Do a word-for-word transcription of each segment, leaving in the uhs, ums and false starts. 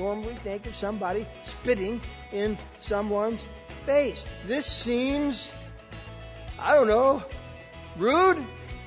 normally think of somebody spitting in someone's face. This seems, I don't know, rude?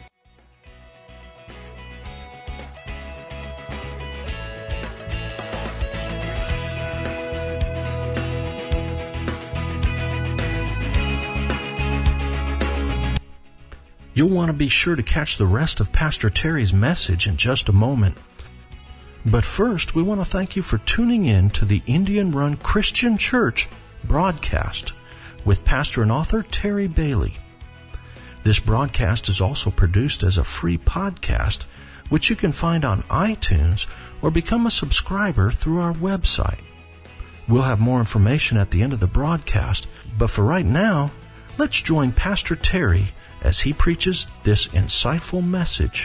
You'll want to be sure to catch the rest of Pastor Terry's message in just a moment. But first, we want to thank you for tuning in to the Indian Run Christian Church broadcast with pastor and author Terry Bailey. This broadcast is also produced as a free podcast, which you can find on iTunes or become a subscriber through our website. We'll have more information at the end of the broadcast, but for right now, let's join Pastor Terry as he preaches this insightful message.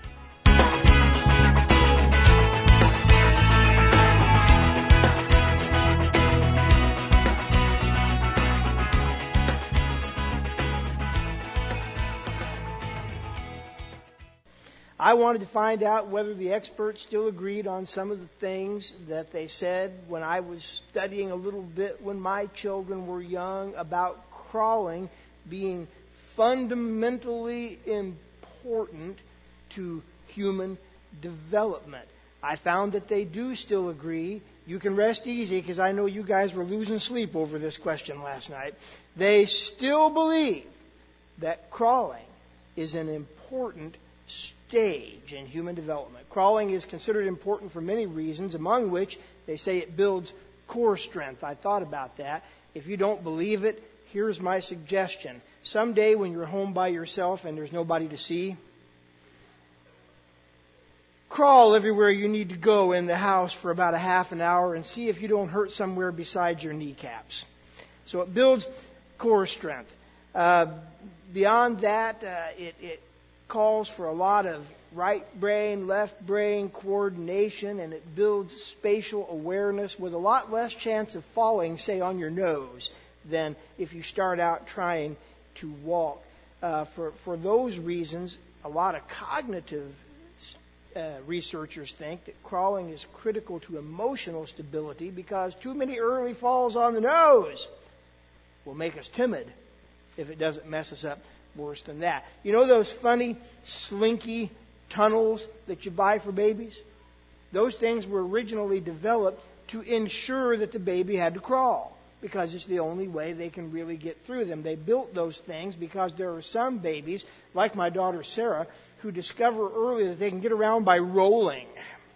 I wanted to find out whether the experts still agreed on some of the things that they said when I was studying a little bit when my children were young about crawling being fundamentally important to human development. I found that they do still agree. You can rest easy because I know you guys were losing sleep over this question last night. They still believe that crawling is an important stage in human development. Crawling is considered important for many reasons, among which they say it builds core strength. I thought about that. If you don't believe it, here's my suggestion. Someday when you're home by yourself and there's nobody to see, crawl everywhere you need to go in the house for about a half an hour and see if you don't hurt somewhere besides your kneecaps. So it builds core strength. Uh, beyond that, uh, it, it calls for a lot of right brain, left brain coordination, and it builds spatial awareness with a lot less chance of falling, say, on your nose than if you start out trying to walk. Uh, for, for those reasons, a lot of cognitive uh, researchers think that crawling is critical to emotional stability because too many early falls on the nose will make us timid if it doesn't mess us up worse than that. You know those funny, slinky tunnels that you buy for babies? Those things were originally developed to ensure that the baby had to crawl, because it's the only way they can really get through them. They built those things because there are some babies, like my daughter Sarah, who discover early that they can get around by rolling.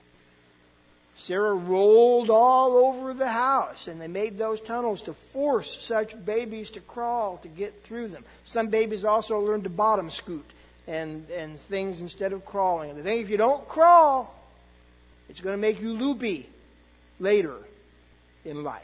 Sarah rolled all over the house, and they made those tunnels to force such babies to crawl to get through them. Some babies also learn to bottom scoot and, and things instead of crawling. And they think if you don't crawl, it's going to make you loopy later in life.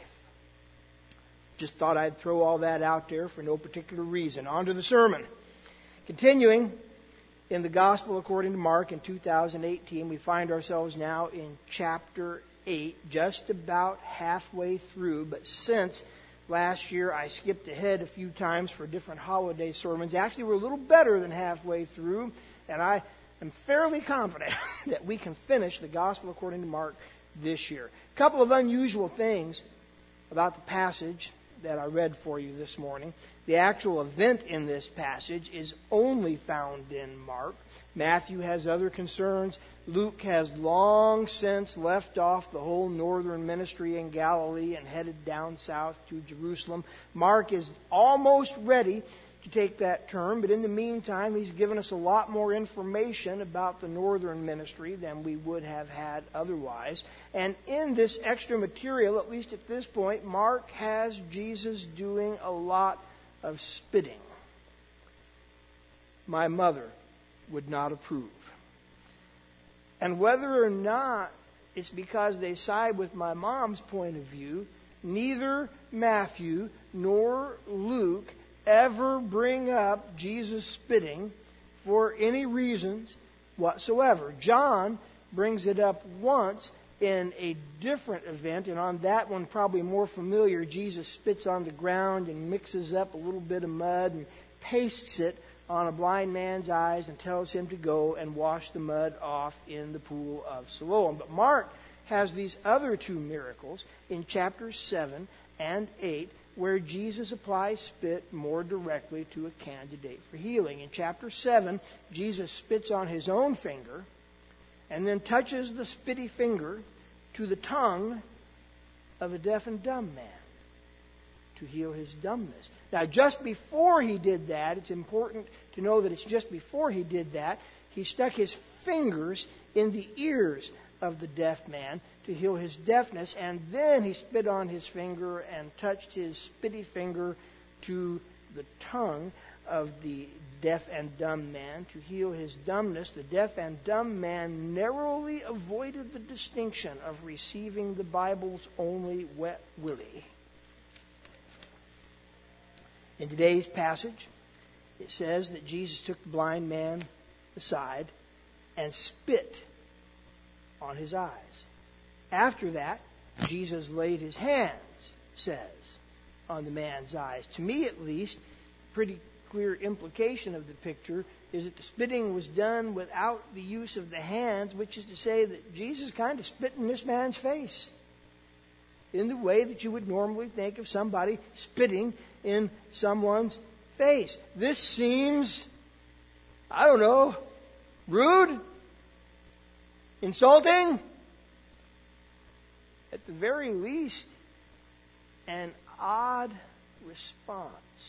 Just thought I'd throw all that out there for no particular reason. On to the sermon. Continuing in the Gospel according to Mark in two thousand eighteen, we find ourselves now in chapter eight, just about halfway through. But since last year I skipped ahead a few times for different holiday sermons, actually we're a little better than halfway through, and I am fairly confident that we can finish the Gospel according to Mark this year. A couple of unusual things about the passage that I read for you this morning. The actual event in this passage is only found in Mark. Matthew has other concerns. Luke has long since left off the whole northern ministry in Galilee and headed down south to Jerusalem. Mark is almost ready to take that turn, but in the meantime, he's given us a lot more information about the northern ministry than we would have had otherwise. And in this extra material, at least at this point, Mark has Jesus doing a lot of spitting. My mother would not approve. And whether or not it's because they side with my mom's point of view, neither Matthew nor Luke ever bring up Jesus spitting for any reasons whatsoever. John brings it up once in a different event, and on that one probably more familiar, Jesus spits on the ground and mixes up a little bit of mud and pastes it on a blind man's eyes and tells him to go and wash the mud off in the pool of Siloam. But Mark has these other two miracles in chapters seven and eight, where Jesus applies spit more directly to a candidate for healing. In chapter seven, Jesus spits on his own finger and then touches the spitty finger to the tongue of a deaf and dumb man to heal his dumbness. Now, just before he did that, it's important to know that it's just before he did that, he stuck his fingers in the ears of the deaf man to heal his deafness, and then he spit on his finger and touched his spitty finger to the tongue of the deaf and dumb man to heal his dumbness. The deaf and dumb man narrowly avoided the distinction of receiving the Bible's only wet willy. In today's passage, it says that Jesus took the blind man aside and spit on his eyes. After that, Jesus laid his hands, says, on the man's eyes. To me, at least, pretty clear implication of the picture is that the spitting was done without the use of the hands, which is to say that Jesus kind of spit in this man's face in the way that you would normally think of somebody spitting in someone's face. This seems, I don't know, rude, insulting, at the very least, an odd response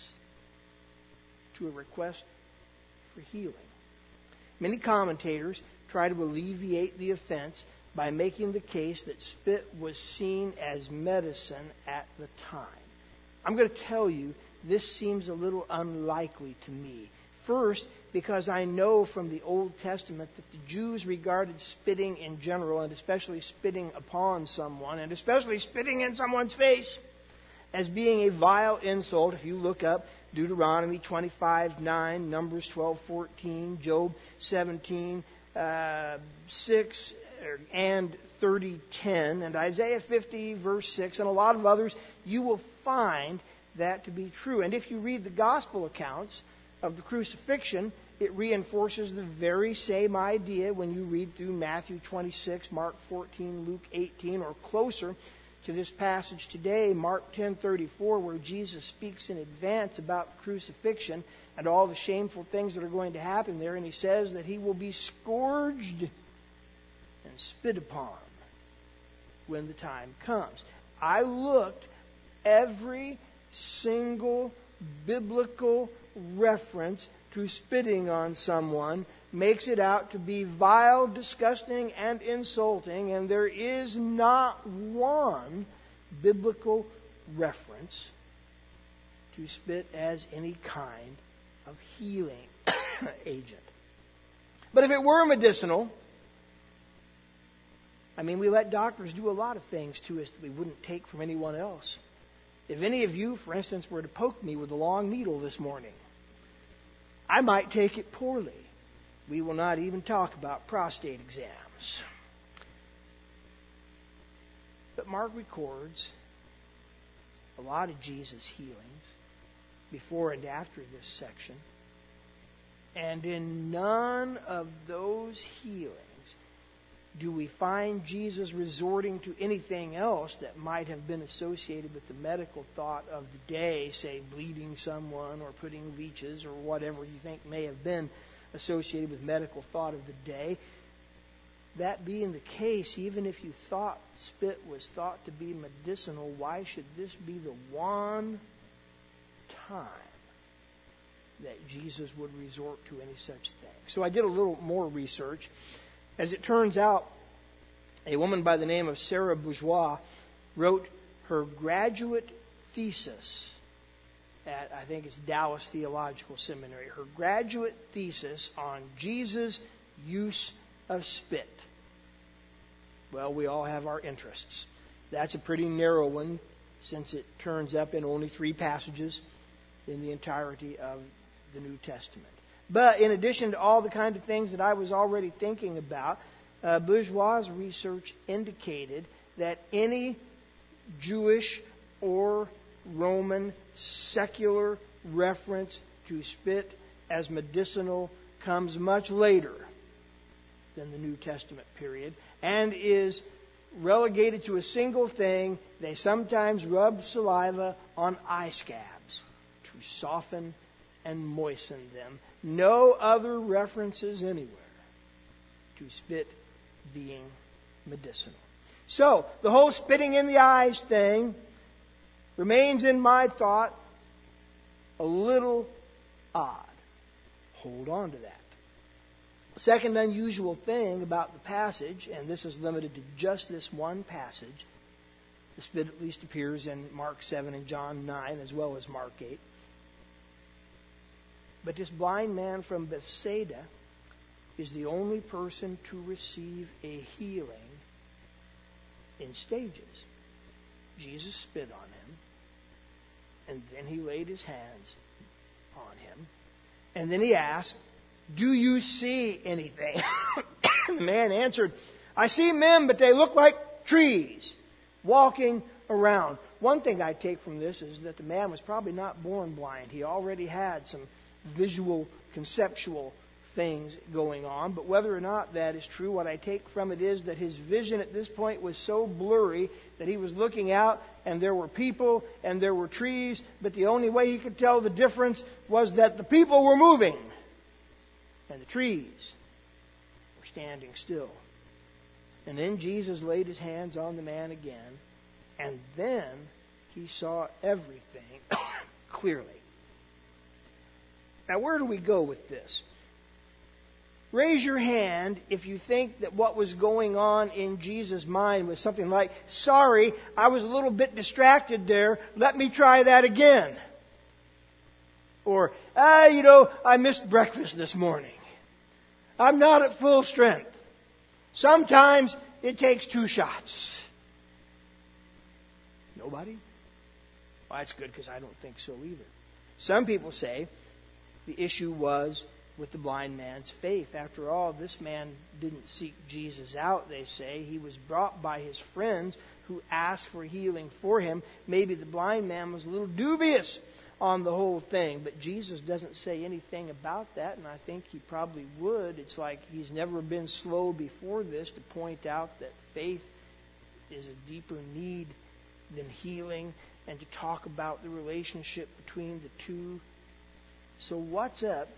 to a request for healing. Many commentators try to alleviate the offense by making the case that spit was seen as medicine at the time. I'm going to tell you, this seems a little unlikely to me. First, because I know from the Old Testament that the Jews regarded spitting in general, and especially spitting upon someone, and especially spitting in someone's face, as being a vile insult. If you look up Deuteronomy twenty-five nine, Numbers twelve fourteen, Job seventeen uh, six, and thirty ten, and Isaiah fifty verse six, and a lot of others, you will find that to be true. And if you read the gospel accounts of the crucifixion, it reinforces the very same idea when you read through Matthew twenty-six, Mark fourteen, Luke eighteen, or closer to this passage today, Mark ten thirty-four, where Jesus speaks in advance about the crucifixion and all the shameful things that are going to happen there. And he says that he will be scourged and spit upon when the time comes. I looked every single biblical reference to spitting on someone makes it out to be vile, disgusting, and insulting, and there is not one biblical reference to spit as any kind of healing agent. But if it were medicinal, I mean, we let doctors do a lot of things to us that we wouldn't take from anyone else. If any of you, for instance, were to poke me with a long needle this morning, I might take it poorly. We will not even talk about prostate exams. But Mark records a lot of Jesus' healings before and after this section. And in none of those healings do we find Jesus resorting to anything else that might have been associated with the medical thought of the day, say bleeding someone or putting leeches or whatever you think may have been associated with medical thought of the day. That being the case, even if you thought spit was thought to be medicinal, why should this be the one time that Jesus would resort to any such thing? So I did a little more research. As it turns out, a woman by the name of Sarah Bourgeois wrote her graduate thesis at, I think it's Dallas Theological Seminary, her graduate thesis on Jesus' use of spit. Well, we all have our interests. That's a pretty narrow one, since it turns up in only three passages in the entirety of the New Testament. But in addition to all the kind of things that I was already thinking about, uh, Bourgeois' research indicated that any Jewish or Roman secular reference to spit as medicinal comes much later than the New Testament period and is relegated to a single thing. They sometimes rubbed saliva on eye scabs to soften and moisten them. No other references anywhere to spit being medicinal. So, the whole spitting in the eyes thing remains in my thought a little odd. Hold on to that. The second unusual thing about the passage, and this is limited to just this one passage, the spit at least appears in Mark seven and John nine as well as Mark eight. But this blind man from Bethsaida is the only person to receive a healing in stages. Jesus spit on him, and then he laid his hands on him, and then he asked, "Do you see anything?" The man answered, "I see men, but they look like trees walking around." One thing I take from this is that the man was probably not born blind. He already had some visual, conceptual things going on. But whether or not that is true, what I take from it is that his vision at this point was so blurry that he was looking out and there were people and there were trees, but the only way he could tell the difference was that the people were moving and the trees were standing still. And then Jesus laid his hands on the man again, and then he saw everything clearly. Now, where do we go with this? Raise your hand if you think that what was going on in Jesus' mind was something like, "Sorry, I was a little bit distracted there. Let me try that again." Or, "Ah, you know, I missed breakfast this morning. I'm not at full strength. Sometimes it takes two shots." Nobody? Well, that's good because I don't think so either. Some people say the issue was with the blind man's faith. After all, this man didn't seek Jesus out, they say. He was brought by his friends who asked for healing for him. Maybe the blind man was a little dubious on the whole thing, but Jesus doesn't say anything about that, and I think he probably would. It's like he's never been slow before this to point out that faith is a deeper need than healing, and to talk about the relationship between the two. So what's up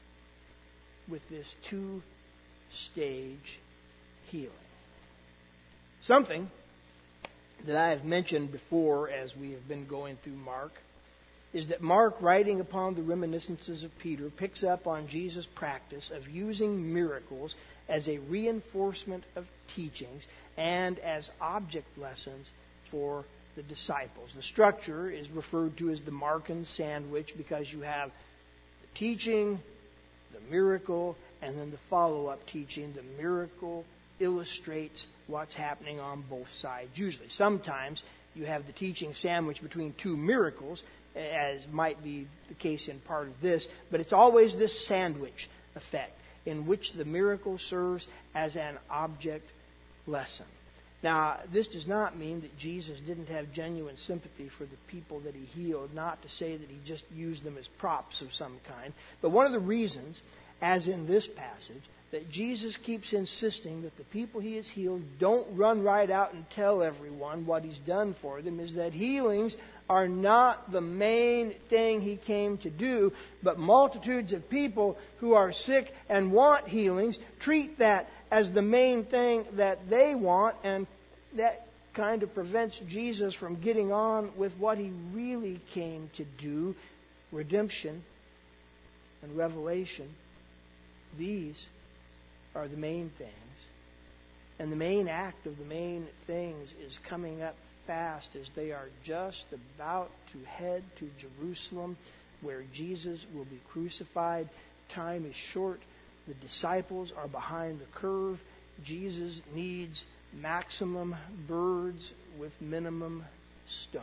with this two-stage healing? Something that I have mentioned before as we have been going through Mark is that Mark, writing upon the reminiscences of Peter, picks up on Jesus' practice of using miracles as a reinforcement of teachings and as object lessons for the disciples. The structure is referred to as the Markan sandwich because you have the teaching, the miracle, and then the follow-up teaching. The miracle illustrates what's happening on both sides. Usually, sometimes you have the teaching sandwich between two miracles, as might be the case in part of this, but it's always this sandwich effect in which the miracle serves as an object lesson. Now, this does not mean that Jesus didn't have genuine sympathy for the people that he healed, not to say that he just used them as props of some kind. But one of the reasons, as in this passage, that Jesus keeps insisting that the people he has healed don't run right out and tell everyone what he's done for them is that healings are not the main thing he came to do, but multitudes of people who are sick and want healings treat that as the main thing that they want, and that kind of prevents Jesus from getting on with what he really came to do, redemption and revelation. These are the main things. And the main act of the main things is coming up fast as they are just about to head to Jerusalem, where Jesus will be crucified. Time is short. The disciples are behind the curve. Jesus needs maximum birds with minimum stones.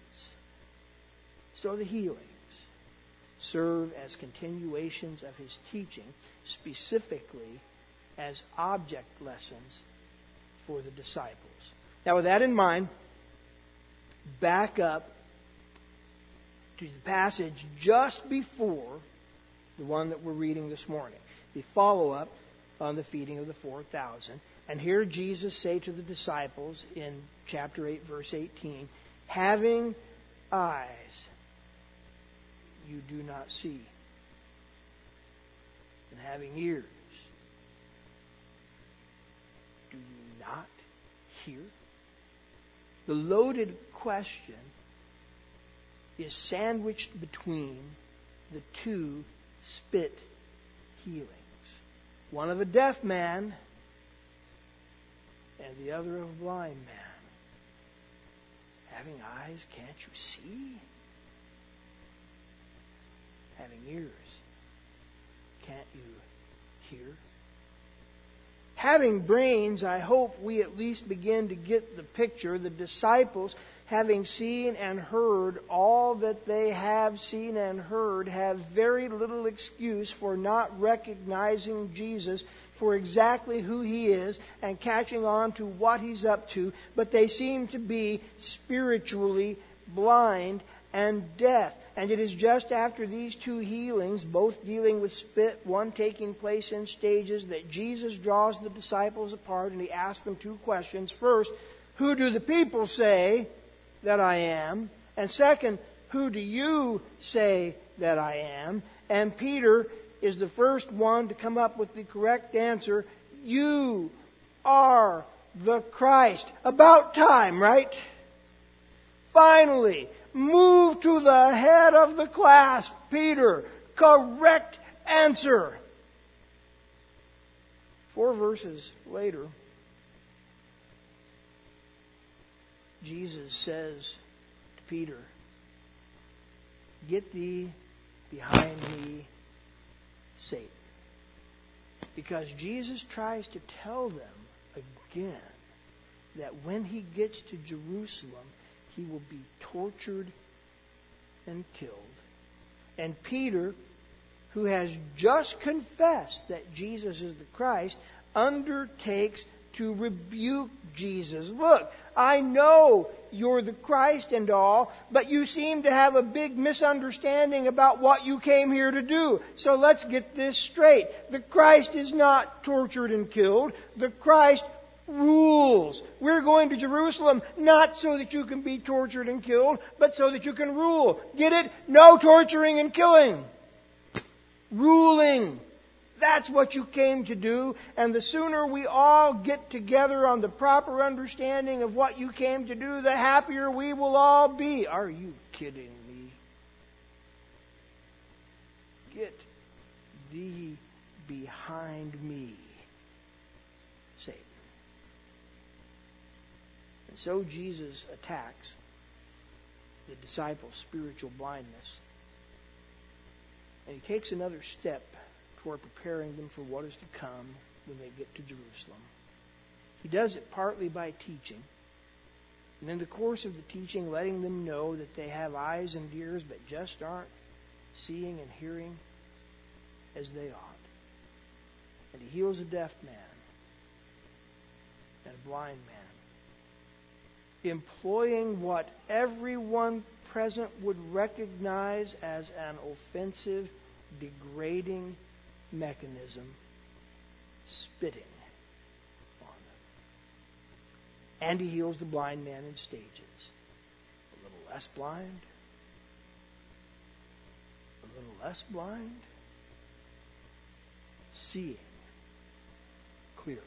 So the healings serve as continuations of his teaching, specifically as object lessons for the disciples. Now, with that in mind, back up to the passage just before the one that we're reading this morning, the follow-up on the feeding of the four thousand. And here Jesus say to the disciples in chapter eight, verse eighteen, having eyes, you do not see. And having ears, do you not hear? The loaded question is sandwiched between the two spit healings. One of a deaf man and the other of a blind man. Having eyes, can't you see? Having ears, can't you hear? Having brains, I hope we at least begin to get the picture. The disciples, having seen and heard all that they have seen and heard, have very little excuse for not recognizing Jesus for exactly who He is and catching on to what He's up to, but they seem to be spiritually blind and deaf. And it is just after these two healings, both dealing with spit, one taking place in stages, that Jesus draws the disciples apart and He asks them two questions. First, who do the people say that I am? And second, who do you say that I am? And Peter is the first one to come up with the correct answer. You are the Christ. About time, right? Finally, move to the head of the class, Peter. Correct answer. Four verses later, Jesus says to Peter, get thee behind me, Satan. Because Jesus tries to tell them again that when He gets to Jerusalem, He will be tortured and killed. And Peter, who has just confessed that Jesus is the Christ, undertakes to rebuke Jesus. Look, I know you're the Christ and all, but you seem to have a big misunderstanding about what you came here to do. So let's get this straight. The Christ is not tortured and killed. The Christ rules. We're going to Jerusalem not so that you can be tortured and killed, but so that you can rule. Get it? No torturing and killing. Ruling. That's what you came to do. And the sooner we all get together on the proper understanding of what you came to do, the happier we will all be. Are you kidding me? Get thee behind me, Satan. And so Jesus attacks the disciples' spiritual blindness. And He takes another step toward preparing them for what is to come when they get to Jerusalem. He does it partly by teaching. And in the course of the teaching, letting them know that they have eyes and ears but just aren't seeing and hearing as they ought. And He heals a deaf man and a blind man, employing what everyone present would recognize as an offensive, degrading mechanism, spitting on them. And He heals the blind man in stages. A little less blind, a little less blind, seeing clearly.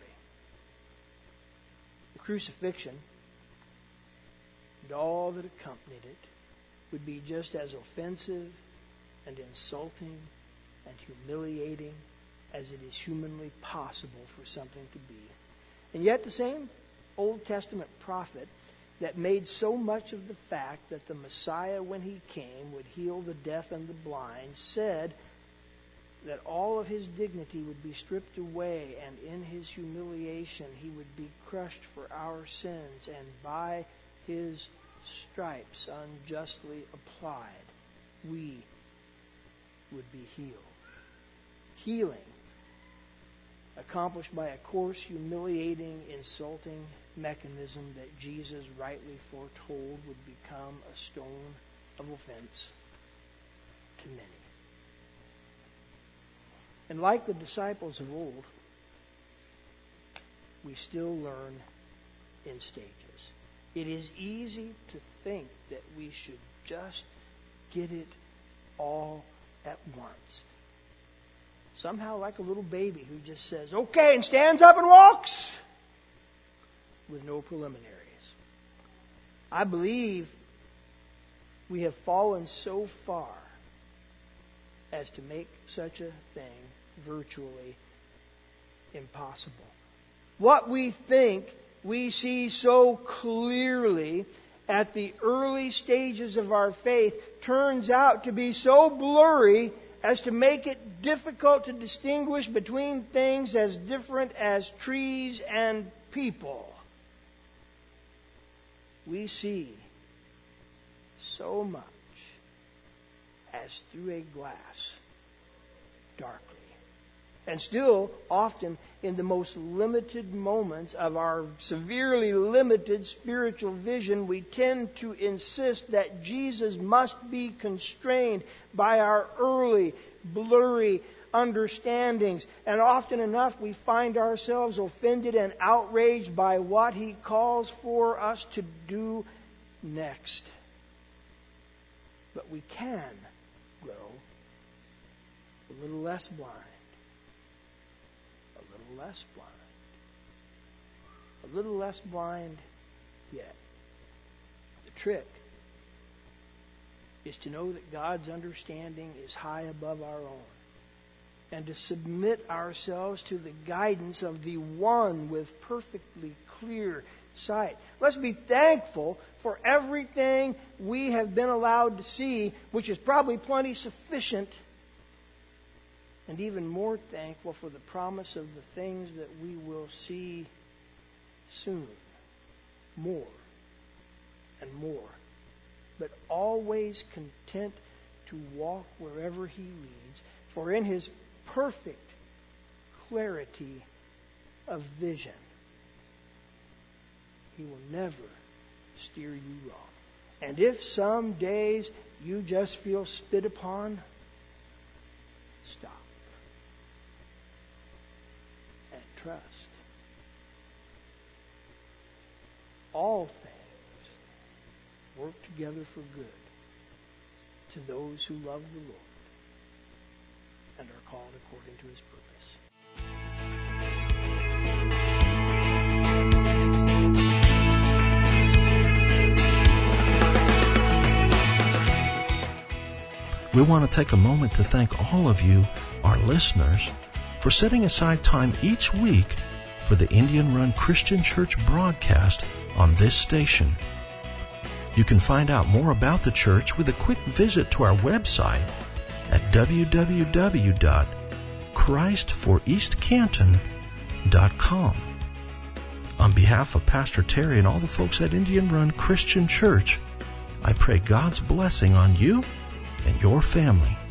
The crucifixion and all that accompanied it would be just as offensive and insulting and humiliating as it is humanly possible for something to be. And yet the same Old Testament prophet that made so much of the fact that the Messiah, when He came, would heal the deaf and the blind, said that all of His dignity would be stripped away, and in His humiliation He would be crushed for our sins, and by His stripes unjustly applied, we would be healed. Healing accomplished by a coarse, humiliating, insulting mechanism that Jesus rightly foretold would become a stone of offense to many. And like the disciples of old, we still learn in stages. It is easy to think that we should just get it all at once. Somehow like a little baby who just says, okay, and stands up and walks with no preliminaries. I believe we have fallen so far as to make such a thing virtually impossible. What we think we see so clearly at the early stages of our faith turns out to be so blurry as to make it difficult to distinguish between things as different as trees and people. We see so much as through a glass, darkly. And still, often, in the most limited moments of our severely limited spiritual vision, we tend to insist that Jesus must be constrained by our early, blurry understandings. And often enough, we find ourselves offended and outraged by what He calls for us to do next. But we can grow a little less blind. A little less blind. A little less blind yet. The trick is to know that God's understanding is high above our own, and to submit ourselves to the guidance of the one with perfectly clear sight. Let's be thankful for everything we have been allowed to see, which is probably plenty sufficient, and even more thankful for the promise of the things that we will see soon, more and more, but always content to walk wherever He leads, for in His perfect clarity of vision, He will never steer you wrong. And if some days you just feel spit upon, stop and trust. All things work together for good to those who love the Lord and are called according to His purpose. We want to take a moment to thank all of you, our listeners, for setting aside time each week for the Indian Run Christian Church broadcast on this station. You can find out more about the church with a quick visit to our website at w w w dot christ for east canton dot com. On behalf of Pastor Terry and all the folks at Indian Run Christian Church, I pray God's blessing on you and your family.